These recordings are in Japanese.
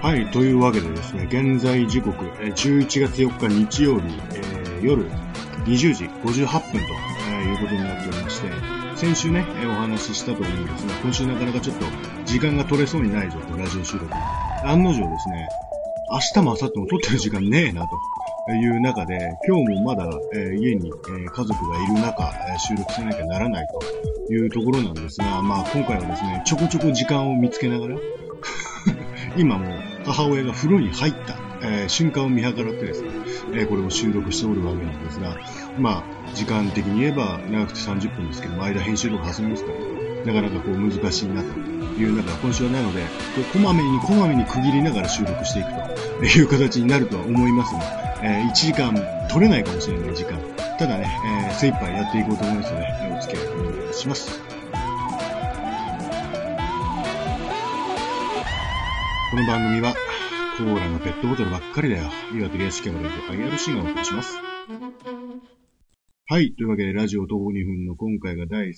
はい、というわけでですね、現在時刻、11月4日日曜日、夜20時58分と、いうことになっておりまして、先週ね、お話ししたと思うんですが、今週なかなかちょっと時間が取れそうにないぞと、ラジオ収録。案の定ですね、明日も明後日も撮ってる時間ねえなという中で、今日もまだ、家に、家族がいる中、収録しなきゃならないというところなんですが、まあ今回はですね、ちょこちょこ時間を見つけながら、今も母親が風呂に入った、瞬間を見計らってですね、これを収録しておるわけなんですが、まあ、時間的に言えば長くて30分ですけども、間編集とか挟みますから、なかなかこう難しいなという中、今週はなので、こまめに区切りながら収録していくという形になるとは思いますが、1時間取れないかもしれない時間、ただね、精一杯やっていこうと思いますので、お付き合いお願いします。この番組はコーラのペットボトルばっかりだよ。岩手屋敷のラジオ IRC がお送りします。はい。というわけで、ラジオ徒歩2分の今回が第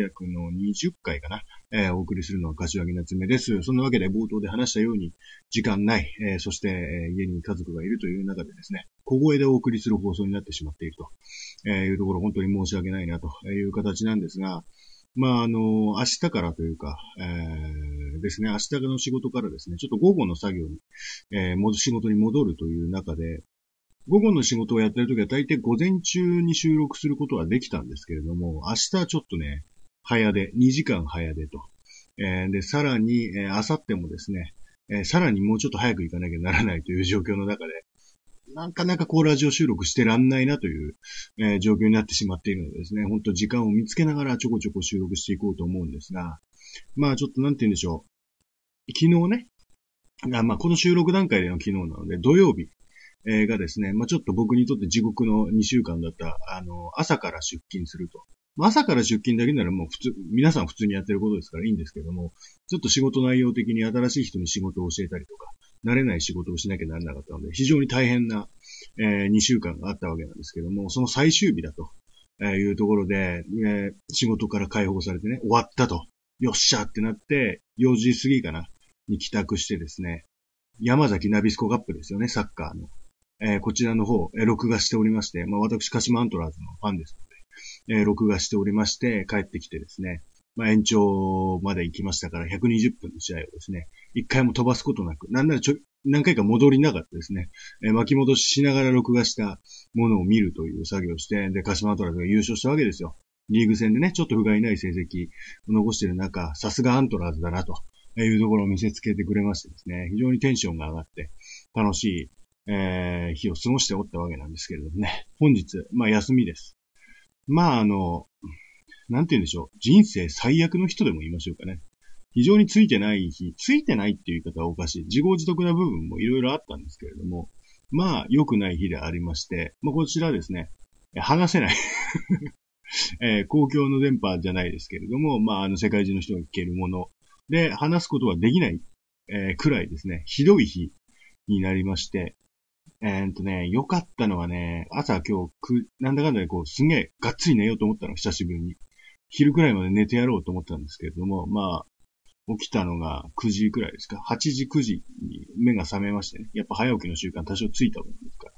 320回かな。お送りするのは柏木夏目です。そんなわけで、冒頭で話したように、時間ない、そして、家に家族がいるという中でですね、小声でお送りする放送になってしまっていると、いうところ、本当に申し訳ないなという形なんですが、まあ、明日からというか、ですね、明日の仕事からですね、ちょっと午後の作業に、仕事に戻るという中で、午後の仕事をやってるときは大抵午前中に収録することはできたんですけれども、明日はちょっとね、早出、2時間早出と。で、さらに、明後日もですね、さらにもうちょっと早く行かなきゃならないという状況の中で、なかなかこうラジオ収録してらんないなという、状況になってしまっているのでですね、本当時間を見つけながらちょこちょこ収録していこうと思うんですが、まあちょっとなんて言うんでしょう。昨日ね、まあこの収録段階での昨日なので、土曜日、がですね、まあちょっと僕にとって地獄の2週間だった、朝から出勤すると。朝から出勤だけならもう皆さん普通にやってることですからいいんですけども、ちょっと仕事内容的に新しい人に仕事を教えたりとか、慣れない仕事をしなきゃならなかったので、非常に大変な、2週間があったわけなんですけども、その最終日だと、いうところで、仕事から解放されてね、終わったと。よっしゃってなって、4時過ぎかな、に帰宅してですね、山崎ナビスコカップですよね、サッカーの。こちらの方、録画しておりまして、まあ私、鹿島アントラーズのファンですので、録画しておりまして、帰ってきてですね、まあ延長まで行きましたから、120分の試合をですね、一回も飛ばすことなく、なんなら何回か戻りながらですね、巻き戻ししながら録画したものを見るという作業をして、で、鹿島アントラーズが優勝したわけですよ。リーグ戦でね、ちょっと不甲斐ない成績を残している中、さすがアントラーズだなというところを見せつけてくれましてですね、非常にテンションが上がって、楽しい、日を過ごしておったわけなんですけれどもね。本日、まあ休みです。まあなんて言うんでしょう。人生最悪の人でも言いましょうかね。非常についてないっていう言い方はおかしい。自業自得な部分もいろいろあったんですけれども、まあ良くない日でありまして、まあこちらですね、話せない、公共の電波じゃないですけれども、まあ世界中の人が聞けるもので話すことはできない、くらいですね、ひどい日になりまして、良かったのはね、朝今日なんだかんだでこう、すげえ、がっつり寝ようと思ったの、久しぶりに。昼くらいまで寝てやろうと思ったんですけれども、まあ、起きたのが9時くらいですか。8時、9時に目が覚めましてね。やっぱ早起きの習慣多少ついたもんですから。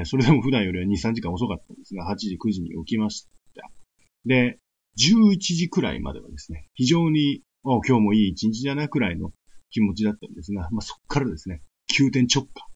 それでも普段よりは2、3時間遅かったんですが、8時、9時に起きました。で、11時くらいまではですね、非常に、今日もいい一日だなくらいの気持ちだったんですが、まあそっからですね、急転直下。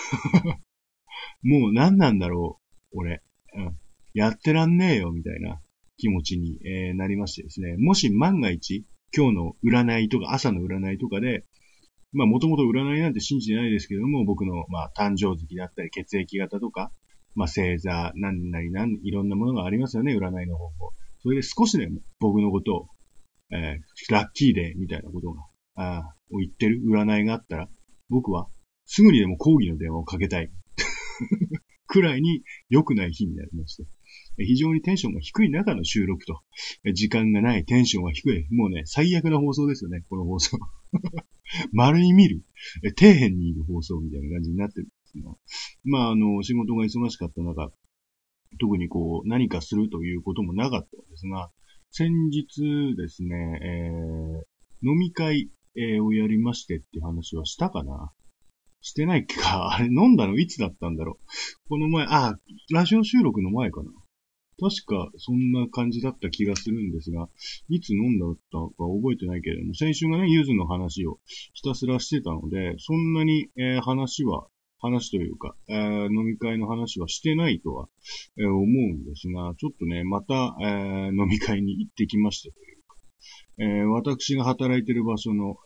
もう何なんだろう、俺。やってらんねえよ、みたいな気持ちに、なりましてですね。もし万が一、今日の占いとか、朝の占いとかで、まあもともと占いなんて信じてないですけども、僕の、まあ誕生月だったり、血液型とか、まあ星座、いろんなものがありますよね、占いの方法。それで少しでも僕のことを、ラッキーデーみたいなことが、を言ってる占いがあったら、僕はすぐにでも抗議の電話をかけたい。くらいに良くない日になりまして。非常にテンションが低い中の収録と。時間がない、テンションが低い。もうね、最悪な放送ですよね、この放送。丸に見る。底辺にいる放送みたいな感じになってるんですが。まあ、仕事が忙しかった中、特にこう、何かするということもなかったんですが、先日ですね、飲み会をやりましてっていう話はしたかな？してないっけか。あれ飲んだのいつだったんだろう。この前、ラジオ収録の前かな。確かそんな感じだった気がするんですが、いつ飲んだったか覚えてないけれども、先週がね、柚子の話をひたすらしてたので、そんなに、話というか、飲み会の話はしてないとは、思うんですが、ちょっとね、また、飲み会に行ってきましたというか、私が働いてる場所の、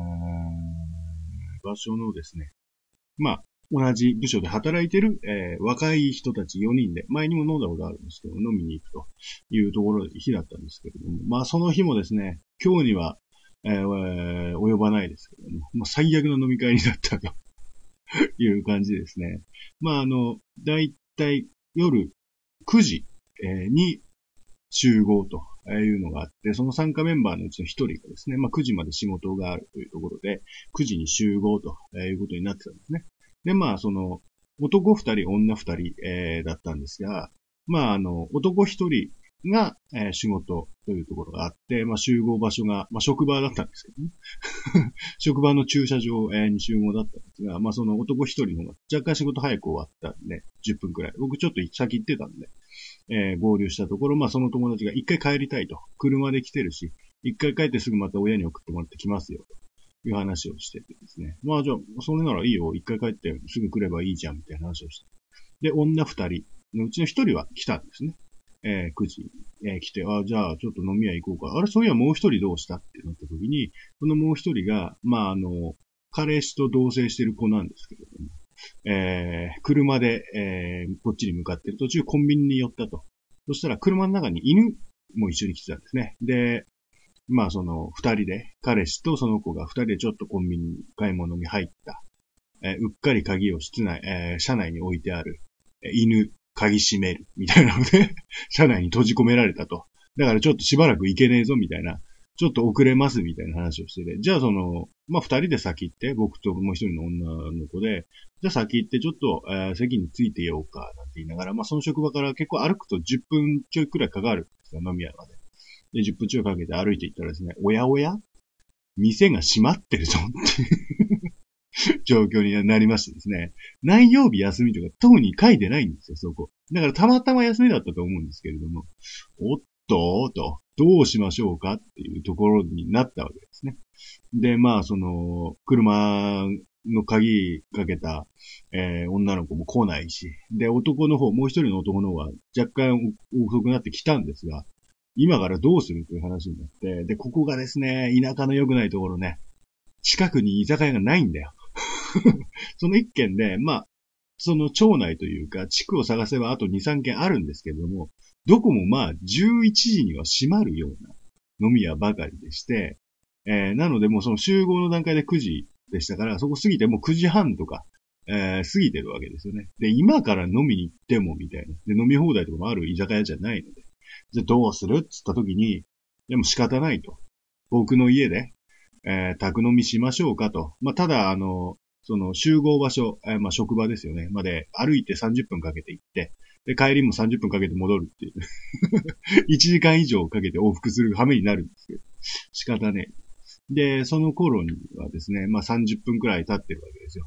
ですね、まあ、同じ部署で働いてる、若い人たち4人で、前にも飲んだことあるんですけど、飲みに行くというところで日だったんですけれども、まあその日もですね、今日には、及ばないですけれども、まあ最悪の飲み会になったという感じですね。まあだいたい夜9時、に集合というのがあって、その参加メンバーのうちの一人がですね、まあ9時まで仕事があるというところで、9時に集合ということになってたんですね。で、まあ男二人、女二人、だったんですが、まあ男一人が、仕事というところがあって、まあ集合場所が、まあ職場だったんですけどね。職場の駐車場、に集合だったんですが、まあその男一人の方が若干仕事早く終わったんで、10分くらい。僕ちょっと先行ってたんで、合流したところ、まあその友達が一回帰りたいと。車で来てるし、一回帰ってすぐまた親に送ってもらってきますよ。という話をしててですね。まあじゃあ、それならいいよ。一回帰ってすぐ来ればいいじゃん、みたいな話をして。で、女二人のうちの一人は来たんですね。9時、来て、じゃあちょっと飲み屋行こうか。あれ、そういやもう一人どうしたってなった時に、このもう一人が、まあ彼氏と同棲してる子なんですけれども、車で、こっちに向かってる途中コンビニに寄ったと。そしたら車の中に犬も一緒に来てたんですね。で、まあ二人で、彼氏とその子が二人でちょっとコンビニに買い物に入った。うっかり鍵を室内、車内に置いてある。犬、鍵閉める。みたいなので、車内に閉じ込められたと。だからちょっとしばらく行けねえぞ、みたいな。ちょっと遅れます、みたいな話をしてて。じゃあまあ二人で先行って、僕ともう一人の女の子で、じゃあ先行ってちょっと、席についてようか、なんて言いながら、まあその職場から結構歩くと10分ちょいくらいかかるんですよ、飲み屋まで。で、10分ちょいかけて歩いていったらですね、おやおや店が閉まってるぞっていう状況になりましてですね、何曜日休みとか特に書いてないんですよ、そこ。だからたまたま休みだったと思うんですけれども、おっと、どうしましょうかっていうところになったわけですね。で、まあ、車の鍵かけた、女の子も来ないし、で、男の方、もう一人の男の方は若干遅くなってきたんですが、今からどうするという話になって、で、ここがですね、田舎の良くないところね、近くに居酒屋がないんだよ。その一軒で、まあ、その町内というか、地区を探せばあと2、3軒あるんですけれども、どこもまあ、11時には閉まるような飲み屋ばかりでして、なのでもうその集合の段階で9時でしたから、そこ過ぎてもう9時半とか、過ぎてるわけですよね。で、今から飲みに行ってもみたいな。で、飲み放題とかもある居酒屋じゃないので。じゃあどうするっつった時に、でも仕方ないと。僕の家で、宅飲みしましょうかと。まあ、ただ、その集合場所、まあ、職場ですよね。まで歩いて30分かけて行って、で、帰りも30分かけて戻るっていう。1時間以上かけて往復する羽目になるんですけど。仕方ねえ。で、その頃にはですね、まあ、30分くらい経ってるわけですよ。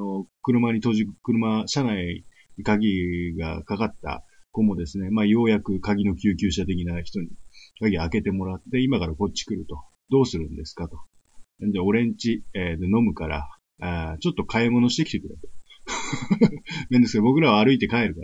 車内に鍵がかかった子もですね、まあ、ようやく鍵の救急車的な人に鍵開けてもらって、今からこっち来ると。どうするんですかと。で、俺んち、で飲むから、ちょっと買い物してきてくれと。なんですけど、僕らは歩いて帰るから、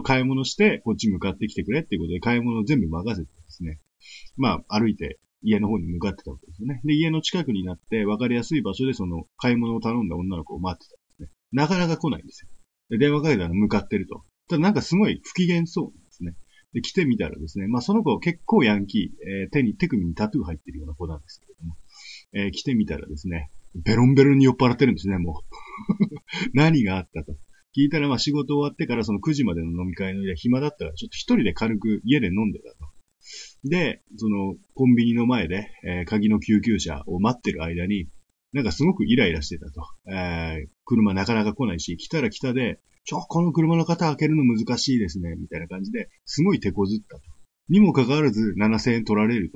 買い物して、こっち向かってきてくれっていうことで、買い物を全部任せてですね。まあ、歩いて家の方に向かってたわけですよね。で、家の近くになって、分かりやすい場所でその、買い物を頼んだ女の子を待ってたんですね。なかなか来ないんですよ。で、電話かけたら向かってると。ただなんかすごい不機嫌そうなんですね。で、来てみたらですね、まあその子結構ヤンキー、手首にタトゥー入ってるような子なんですけれども、来てみたらですね、ベロンベロンに酔っ払ってるんですね、もう。何があったと。聞いたら、まあ仕事終わってからその9時までの飲み会の間暇だったら、ちょっと一人で軽く家で飲んでたと。で、そのコンビニの前で、鍵の救急車を待ってる間に、なんかすごくイライラしてたと。車なかなか来ないし、来たら来たで、この車の方開けるの難しいですね、みたいな感じで、すごい手こずったと。にもかかわらず7000円取られると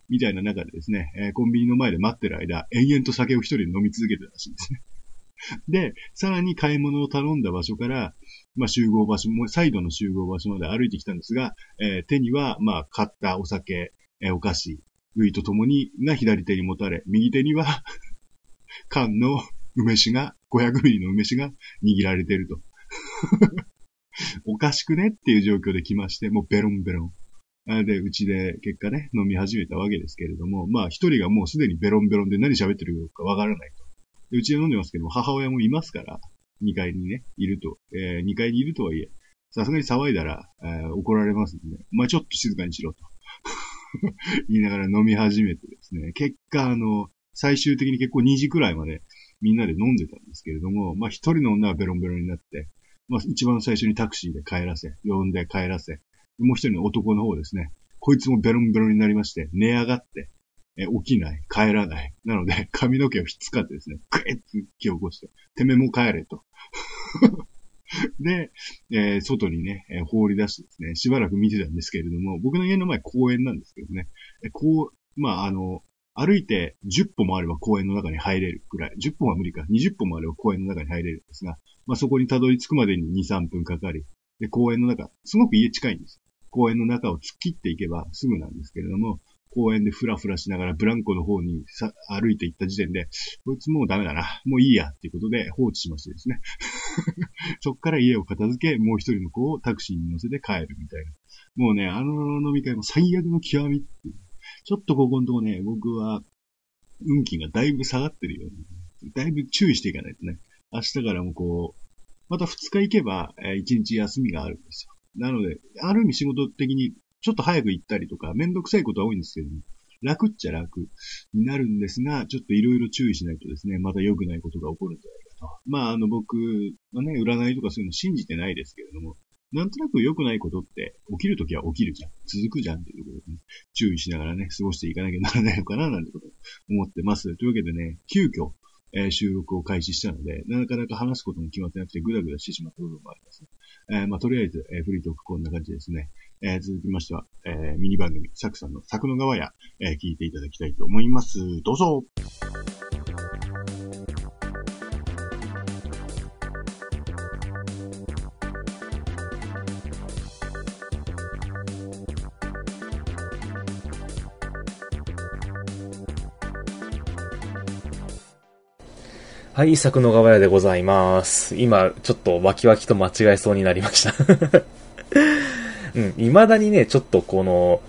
みたいな中でですね、コンビニの前で待ってる間、延々と酒を一人で飲み続けてたらしいんですね。で、さらに買い物を頼んだ場所から、集合場所も、再度の集合場所まで歩いてきたんですが、手には、買ったお酒、お菓子、類とともにが左手に持たれ、右手には缶の梅酒が、500ミリの梅酒が握られていると。おかしくねっていう状況で来まして、もうベロンベロン。で、うちで結果ね、飲み始めたわけですけれども、一人がもうすでにベロンベロンで何喋ってるかわからないと。で、うちで飲んでますけども、母親もいますから、2階にね、いると。2階にいるとはいえ、さすがに騒いだら、怒られますんで、ちょっと静かにしろと。言いながら飲み始めてですね、結果最終的に結構2時くらいまでみんなで飲んでたんですけれども、一人の女はベロンベロンになって、一番最初にタクシーで帰らせ、呼んで帰らせ、もう一人の男の方ですね、こいつもベロンベロンになりまして、寝上がって、起きない、帰らない。なので、髪の毛をひっつかってですね、グイッと気を起こして、てめえも帰れと。で、外にね、放り出してですね、しばらく見てたんですけれども、僕の家の前公園なんですけどね、歩いて10歩もあれば公園の中に入れるくらい、10歩は無理か、20歩もあれば公園の中に入れるんですが、そこにたどり着くまでに2、3分かかり、で、公園の中、すごく家近いんです。公園の中を突っ切っていけばすぐなんですけれども、公園でフラフラしながらブランコの方に歩いていった時点で、こいつもうダメだな、もういいやっていうことで放置しましてですね。そっから家を片付け、もう一人の子をタクシーに乗せて帰るみたいな。もうね、飲み会も最悪の極みっていう。ちょっとここのとこね、僕は運気がだいぶ下がってるように、だいぶ注意していかないとね。明日からもまた2日行けば、1日休みがあるんですよ。なので、ある意味仕事的にちょっと早く行ったりとか、めんどくさいことは多いんですけども、楽っちゃ楽になるんですが、ちょっといろいろ注意しないとですね、また良くないことが起こるんじゃないかと。僕はね、占いとかそういうの信じてないですけれども、なんとなく良くないことって起きるときは起きるじゃん。続くじゃんっていうことでね、注意しながらね、過ごしていかなきゃならないのかななんてことを思ってます。というわけでね、急遽、収録を開始したので、なかなか話すことも決まってなくてグダグダしてしまった部分もありますね。とりあえず、フリートークこんな感じですね。続きましては、ミニ番組、サクさんの作の側や、聞いていただきたいと思います。どうぞ。 はい、作の側屋でございます。今、ちょっとワキワキと間違えそうになりました。未だにね、ちょっとこの、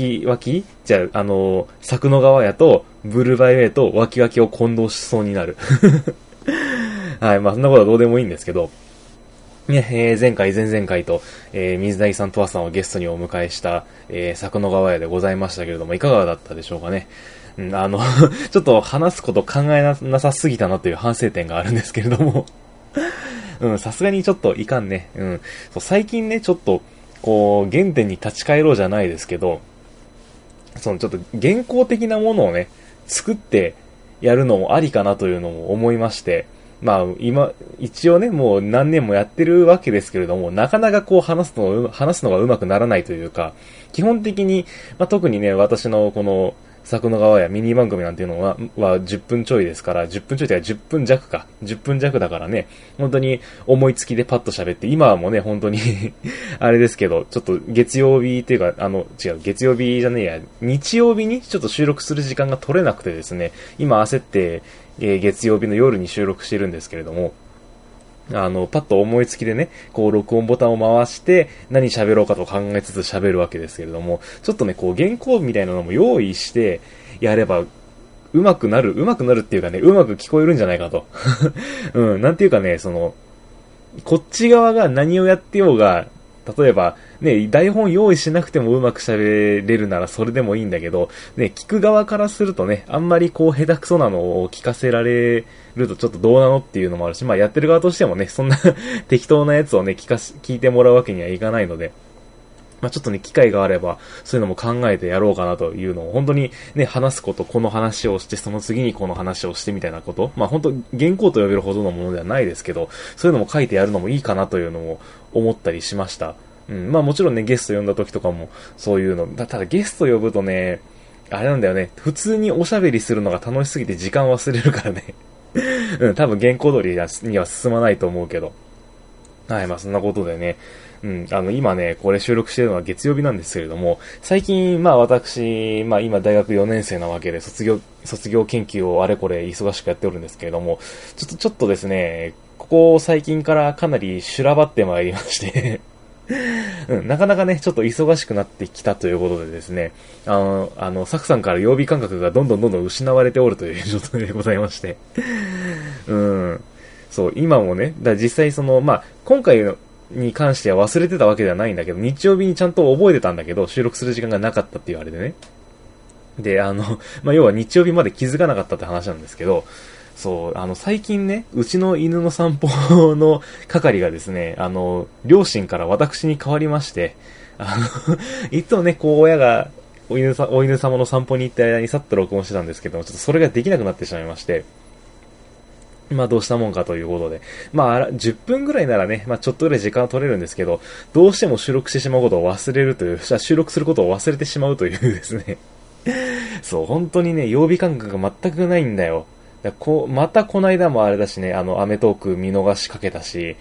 作の側屋と、ブルーバイウェイとワキワキを混同しそうになる。はい、そんなことはどうでもいいんですけど、ね、前回、前々回と、水谷さんとわさんをゲストにお迎えした、作の側屋でございましたけれども、いかがだったでしょうかね。ちょっと話すこと考えなさすぎたなという反省点があるんですけれども、さすがにちょっといかんね。そう、最近ね、ちょっと、原点に立ち返ろうじゃないですけど、ちょっと原稿的なものをね、作ってやるのもありかなというのも思いまして、一応ね、もう何年もやってるわけですけれども、なかなか話すのがうまくならないというか、基本的に、特にね、私のこの、作の側やミニ番組なんていうのは10分ちょいですから、10分ちょいというか10分弱か。10分弱だからね、本当に思いつきでパッと喋って、今はもうね、本当にあれですけど、ちょっと月曜日っていうか、月曜日じゃねえや、日曜日にちょっと収録する時間が取れなくてですね、今焦って、月曜日の夜に収録してるんですけれども、パッと思いつきでね、録音ボタンを回して、何喋ろうかと考えつつ喋るわけですけれども、ちょっとね、原稿みたいなのも用意して、やれば、上手くなるっていうかね、うまく聞こえるんじゃないかと。なんていうかね、こっち側が何をやってようが、例えば、ね、台本用意しなくてもうまく喋れるならそれでもいいんだけど、ね、聞く側からするとね、あんまり下手くそなのを聞かせられるとちょっとどうなのっていうのもあるし、やってる側としてもね、そんな適当なやつをね、聞いてもらうわけにはいかないので、ちょっとね、機会があれば、そういうのも考えてやろうかなというのを、本当にね、話すこと、この話をして、その次にこの話をしてみたいなこと、本当原稿と呼べるほどのものではないですけど、そういうのも書いてやるのもいいかなというのを思ったりしました。もちろんね、ゲスト呼んだ時とかも、そういうの、ただゲスト呼ぶとね、 あれなんだよね。普通におしゃべりするのが楽しすぎて時間忘れるからね。うん、多分原稿通りには進まないと思うけど。はい、まあそんなことでね。うん、今ね、これ収録してるのは月曜日なんですけれども、最近、まあ私、まあ今大学4年生なわけで、卒業研究をあれこれ忙しくやっておるんですけれども、ちょっとですね、ここ最近からかなり修羅場ってまいりましてうん、なかなかね、ちょっと忙しくなってきたということでですね、サクさんから曜日感覚がどんどん失われておるという状態でございましてうん。そう、今もね、実際まあ、今回に関しては忘れてたわけではないんだけど、日曜日にちゃんと覚えてたんだけど、収録する時間がなかったっていうあれでね。で、まあ、要は日曜日まで気づかなかったって話なんですけど、そう、最近ね、うちの犬の散歩の係がですね、両親から私に変わりまして、いつもね、こう、親が、お犬様の散歩に行った間にさっと録音してたんですけども、ちょっとそれができなくなってしまいまして、まあどうしたもんかということで。まあ10分ぐらいならね、まあちょっとぐらい時間は取れるんですけど、どうしても収録してしまうことを忘れるという、収録することを忘れてしまうというですね。そう、本当にね、曜日感覚が全くないんだよ。またこの間もあれだしね、アメトーク見逃しかけたし、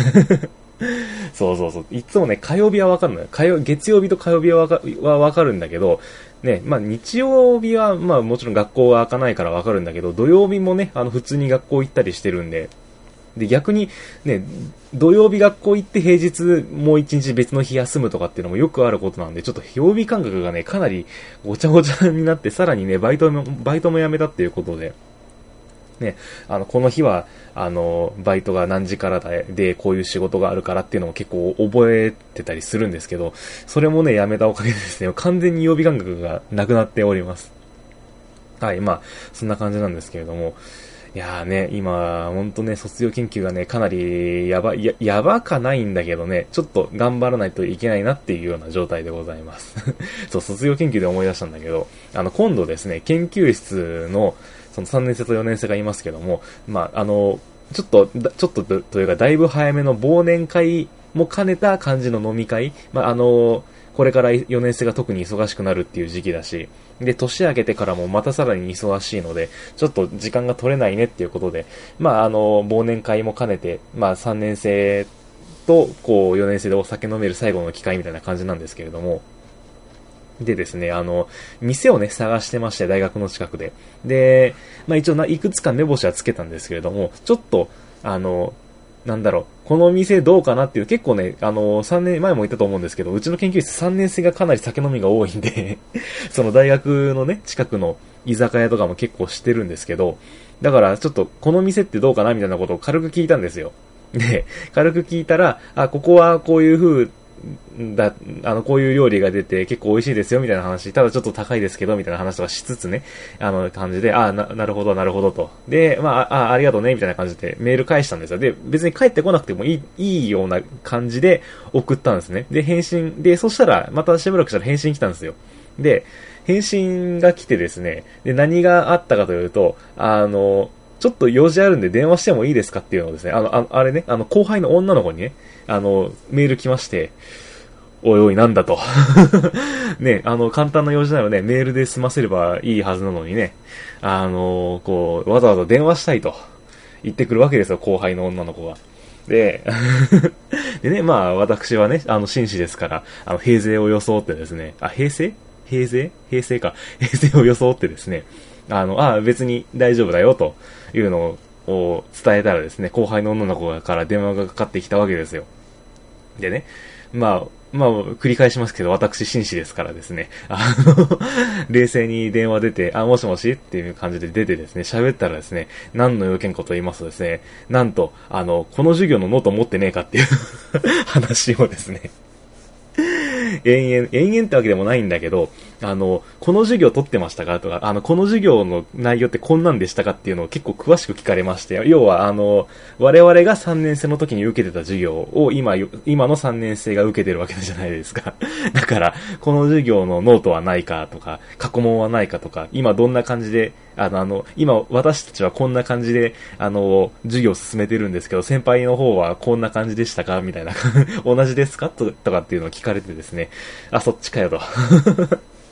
そう。いつもね、火曜日はわかるのよ。月曜日と火曜日はわかるんだけど、ね、まあ日曜日は、まあもちろん学校は開かないからわかるんだけど、土曜日もね、普通に学校行ったりしてるんで、で、逆に、ね、土曜日学校行って平日もう一日別の日休むとかっていうのもよくあることなんで、ちょっと曜日感覚がね、かなりごちゃごちゃになって、さらにね、バイトも辞めたっていうことで、ね、この日は、バイトが何時からで、こういう仕事があるからっていうのも結構覚えてたりするんですけど、それもね、やめたおかげでですね、完全に曜日感覚がなくなっております。はい、まあ、そんな感じなんですけれども、いやーね、今、ほんとね、卒業研究がね、かなりやばかないんだけどね、ちょっと頑張らないといけないなっていうような状態でございます。そう、卒業研究で思い出したんだけど、今度ですね、研究室の、その3年生と4年生がいますけども、まあ、ちょっとというか、だいぶ早めの忘年会も兼ねた感じの飲み会、まあ、これから4年生が特に忙しくなるっていう時期だし、で、年明けてからもまたさらに忙しいので、ちょっと時間が取れないねっていうことで、まあ、忘年会も兼ねて、まあ、3年生と、こう、4年生でお酒飲める最後の機会みたいな感じなんですけれども、でですね、店をね、探してまして、大学の近くで。で、まあ一応いくつか目星はつけたんですけれども、ちょっと、なんだろう、この店どうかなっていう、結構ね、3年前も言ったと思うんですけど、うちの研究室3年生がかなり酒飲みが多いんでその大学のね、近くの居酒屋とかも結構知ってるんですけど、だからちょっと、この店ってどうかなみたいなことを軽く聞いたんですよ。で、軽く聞いたら、ここはこういう風、こういう料理が出て結構美味しいですよみたいな話、ただちょっと高いですけどみたいな話とかしつつね、感じで、なるほどと。で、まあ、ありがとうねみたいな感じでメール返したんですよ。で、別に帰ってこなくてもいいような感じで送ったんですね。で、そしたら、またしばらくしたら返信来たんですよ。で、返信が来てですね、で、何があったかというと、ちょっと用事あるんで電話してもいいですかっていうのをですね、あれね、後輩の女の子にね、メール来まして、おいおいなんだと。ね、簡単な用事ならね、メールで済ませればいいはずなのにね、こう、わざわざ電話したいと言ってくるわけですよ、後輩の女の子が。で、でね、まあ、私はね、紳士ですから、平成を装ってですね、平成か。平成を装ってですね、別に大丈夫だよ、というのを伝えたらですね、後輩の女の子から電話がかかってきたわけですよ。でね、まあ、繰り返しますけど、私、紳士ですからですね、冷静に電話出て、もしもしっていう感じで出てですね、喋ったらですね、何の要件かと言いますとですね、なんと、この授業のノート持ってねえかっていう話をですね、延々ってわけでもないんだけど、この授業取ってましたかとか、この授業の内容ってこんなんでしたかっていうのを結構詳しく聞かれまして、要は、我々が3年生の時に受けてた授業を今の3年生が受けてるわけじゃないですか。だから、この授業のノートはないかとか、過去問はないかとか、今どんな感じで、今私たちはこんな感じで、授業を進めてるんですけど、先輩の方はこんな感じでしたかみたいな、同じですかとかっていうのを聞かれてですね、そっちかよと。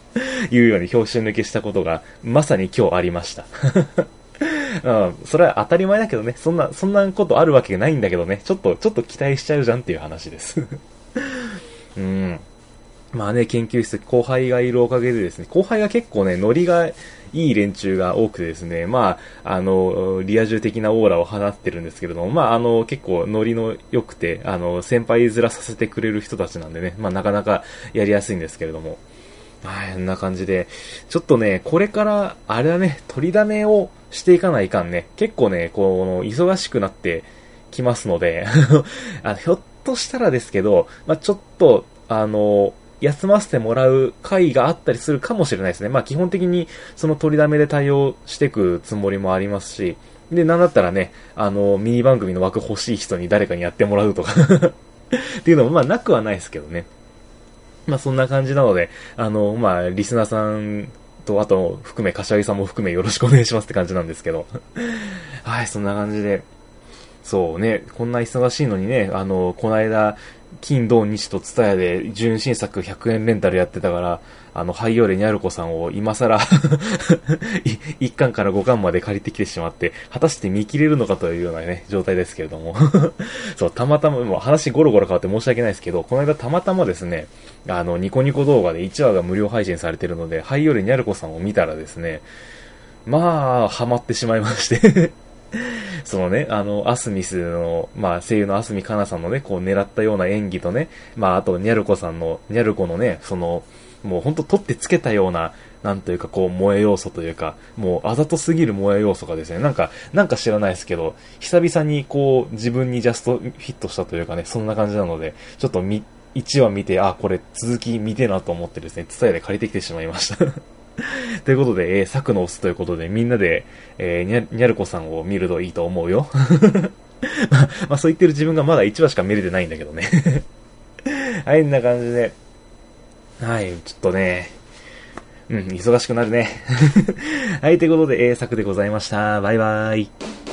いうように拍子抜けしたことが、まさに今日ありました。うん、それは当たり前だけどね、そんなことあるわけないんだけどね、ちょっと期待しちゃうじゃんっていう話です。うん。まあね、研究室、後輩がいるおかげでですね、後輩が結構ね、ノリがいい連中が多くてですね、まあ、リア充的なオーラを放ってるんですけれども、まあ、結構ノリの良くて、先輩面させてくれる人たちなんでね、まあ、なかなかやりやすいんですけれども、はい、こんな感じで、ちょっとね、これから、あれだね、取りだめをしていかないかんね。結構ね、忙しくなってきますので、ひょっとしたらですけど、まあ、ちょっと、休ませてもらう会があったりするかもしれないですね。まあ、基本的に、その取りだめで対応していくつもりもありますし、で、なんだったらね、ミニ番組の枠欲しい人に誰かにやってもらうとかっていうのも、まあ、なくはないですけどね。まあそんな感じなので、まあリスナーさんと、あと含め、柏木さんも含めよろしくお願いしますって感じなんですけど。はい、そんな感じで。そうね、こんな忙しいのにね、この間、金土日とツタヤで純真作100円レンタルやってたから、ハイヨーレニャルコさんを今更1巻から5巻まで借りてきてしまって、果たして見切れるのかというようなね、状態ですけれども。そう、たまたま、もう話ゴロゴロ変わって申し訳ないですけど、この間たまたまですね、ニコニコ動画で1話が無料配信されてるので、ハイヨーレニャルコさんを見たらですね、まあ、ハマってしまいましてそのね、アスミスの、まあ、声優のアスミカナさんのね、こう狙ったような演技とね、まあ、あと、ニャルコさんの、ニャルコのね、もうほんと取ってつけたような、なんというかこう、萌え要素というか、もうあざとすぎる萌え要素がですね、なんか知らないですけど、久々にこう、自分にジャストフィットしたというかね、そんな感じなので、ちょっと1話見て、あ、これ続き見てなと思ってですね、ツタヤで借りてきてしまいましたということで、作のオスということで、みんなで、ニャルコさんを見るといいと思うよ。まあ、そう言ってる自分がまだ1話しか見れてないんだけどねはい、こんな感じで。はい、ちょっとね、うん、忙しくなるね。はい、ということで、作でございました。バイバイ。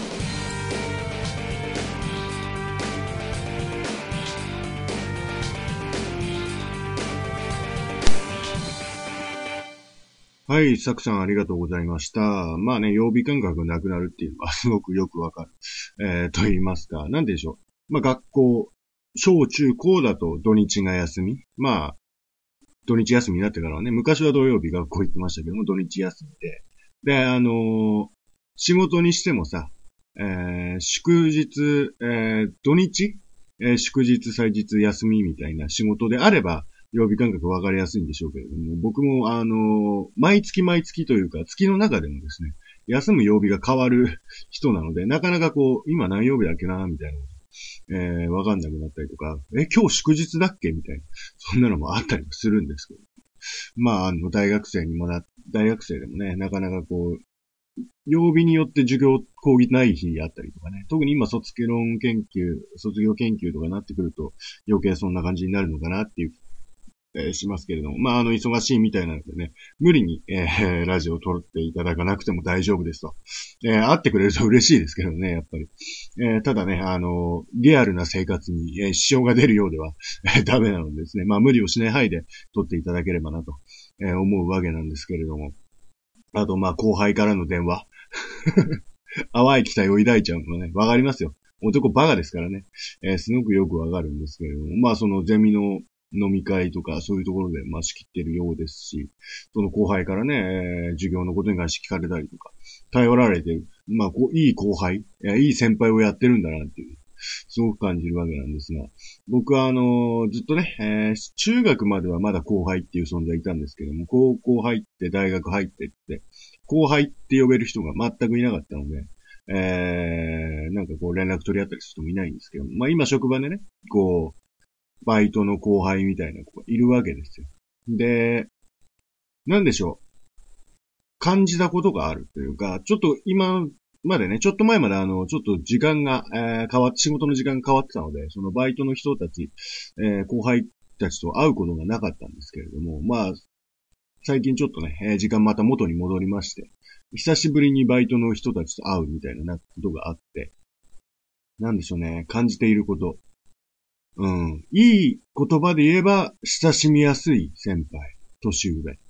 はい、サクさんありがとうございました。まあね、曜日感覚がなくなるっていうのはすごくよくわかる。と言いますか、なんでしょう。まあ学校、小中高だと土日が休み。まあ、土日休みになってからはね、昔は土曜日学校行ってましたけども、土日休みで。で、仕事にしてもさ、祝日、土日、祝日、祭日、休みみたいな仕事であれば、曜日感覚分かりやすいんでしょうけれども、僕も毎月毎月というか、月の中でもですね、休む曜日が変わる人なので、なかなかこう、今何曜日だっけな、みたいな、分かんなくなったりとか、今日祝日だっけみたいな、そんなのもあったりもするんですけど。まあ、大学生でもね、なかなかこう、曜日によって授業、講義ない日あったりとかね。特に今卒業研究とかなってくると、余計そんな感じになるのかなっていうしますけれども、まあ、忙しいみたいなのでね、無理に、ラジオを撮っていただかなくても大丈夫ですと。会ってくれると嬉しいですけどね、やっぱり。ただね、リアルな生活に、支障が出るようでは、ダメなのでですね、まあ、無理をしない範囲で撮っていただければなと、思うわけなんですけれども。あと、まあ、後輩からの電話。淡い期待を抱いちゃうのね、わかりますよ。男バカですからね。すごくよくわかるんですけれども、まあ、そのゼミの飲み会とかそういうところで、まあ、仕切ってるようですし、その後輩からね、授業のことに関して聞かれたりとか、頼られてる、まあ、いい後輩、いい先輩をやってるんだなっていう、すごく感じるわけなんですが、僕はずっとね、中学まではまだ後輩っていう存在いたんですけども、高校入って大学入ってって、後輩って呼べる人が全くいなかったので、なんかこう連絡取り合ったりする人もいないんですけど、まあ今職場でね、こう、バイトの後輩みたいな子がいるわけですよ。で、なんでしょう。感じたことがあるというか、ちょっと今までね、ちょっと前までちょっと時間が、仕事の時間が変わってたので、そのバイトの人たち、後輩たちと会うことがなかったんですけれども、まあ、最近ちょっとね、時間また元に戻りまして、久しぶりにバイトの人たちと会うみたいなことがあって、なんでしょうね、感じていること。うん。いい言葉で言えば、親しみやすい先輩、年上。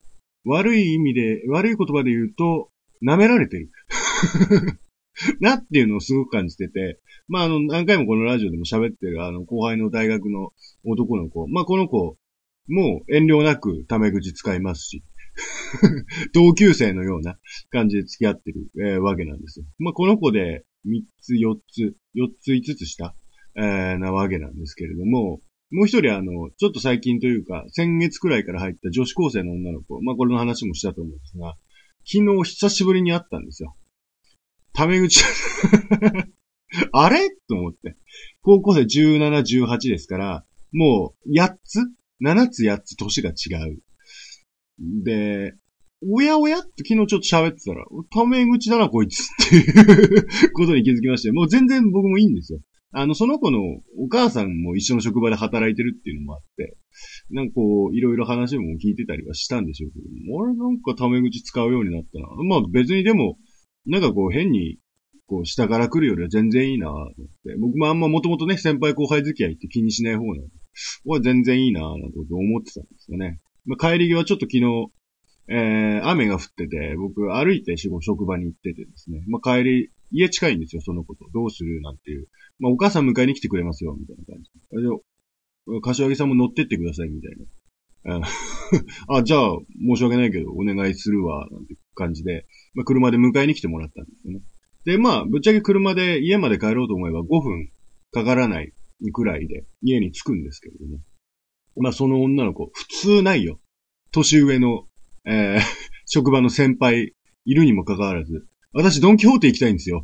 悪い意味で、悪い言葉で言うと、舐められてる。なっていうのをすごく感じてて、まあ、何回もこのラジオでも喋ってる、後輩の大学の男の子、まあ、この子、もう遠慮なくタメ口使いますし、同級生のような感じで付き合ってる、わけなんですよ。まあ、この子で3つ、4つ、5つ下、なわけなんですけれども、もう一人ちょっと最近というか、先月くらいから入った女子高生の女の子、まあ、これの話もしたと思うんですが、昨日久しぶりに会ったんですよ。タメ口、あれと思って。高校生17、18ですから、もう8つ ?7 つ8つ年が違う。で、おやおやって昨日ちょっと喋ってたら、タメ口だなこいつっていうことに気づきまして、もう全然僕もいいんですよ。その子のお母さんも一緒の職場で働いてるっていうのもあって、なんかこう、いろいろ話も聞いてたりはしたんでしょうけども、俺なんかタメ口使うようになったな。まあ別にでも、なんかこう変に、こう下から来るよりは全然いいなと思って。僕もあんまもともとね、先輩後輩付き合いって気にしない方なんで、俺は全然いいななんてこと思ってたんですよね。まあ、帰り際ちょっと昨日、雨が降ってて、僕歩いて職場に行っててですね。まあ、帰り、家近いんですよ、そのこと。どうするなんていう。まあ、お母さん迎えに来てくれますよ、みたいな感じで。柏木さんも乗ってってください、みたいな。あ、じゃあ、申し訳ないけど、お願いするわ、なんて感じで、まあ、車で迎えに来てもらったんですよね。で、まあ、ぶっちゃけ車で家まで帰ろうと思えば5分かからないくらいで家に着くんですけれども。まあ、その女の子、普通ないよ。年上の、職場の先輩いるにもかかわらず、私ドンキホーテ行きたいんですよ。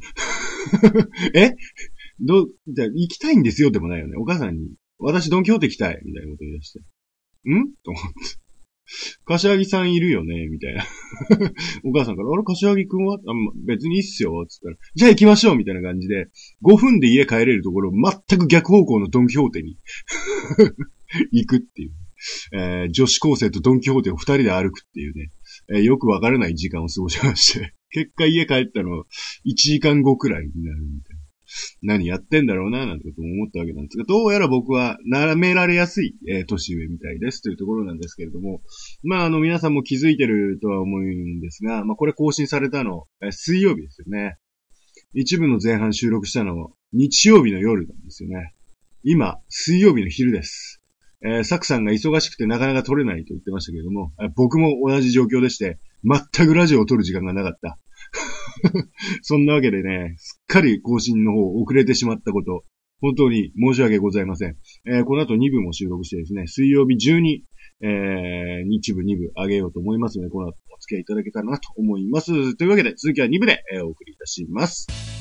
じゃあ行きたいんですよでもないよね。お母さんに、私ドンキホーテ行きたいみたいなこと言い出して。と思って。柏木さんいるよねみたいな。お母さんから、あれ柏木くんは別にいいっすよつったら、じゃあ行きましょうみたいな感じで、5分で家帰れるところ、全く逆方向のドンキホーテに行くっていう。女子高生とドンキホーテを2人で歩くっていうね、よくわからない時間を過ごしまして、結果家帰ったの1時間後くらいになるみたいな。何やってんだろうな、なんてことも思ったわけなんですが、どうやら僕は舐められやすい、年上みたいですというところなんですけれども、まあ皆さんも気づいてるとは思うんですが、まあこれ更新されたの、水曜日ですよね。一部の前半収録したの、日曜日の夜なんですよね。今、水曜日の昼です。サクさんが忙しくてなかなか撮れないと言ってましたけれども、僕も同じ状況でして、全くラジオを撮る時間がなかった。そんなわけでね、すっかり更新の方遅れてしまったこと、本当に申し訳ございません。この後2部も収録してですね、水曜日中に、日部2部上げようと思いますので、この後お付き合いいただけたらなと思います。というわけで、続きは2部で、お送りいたします。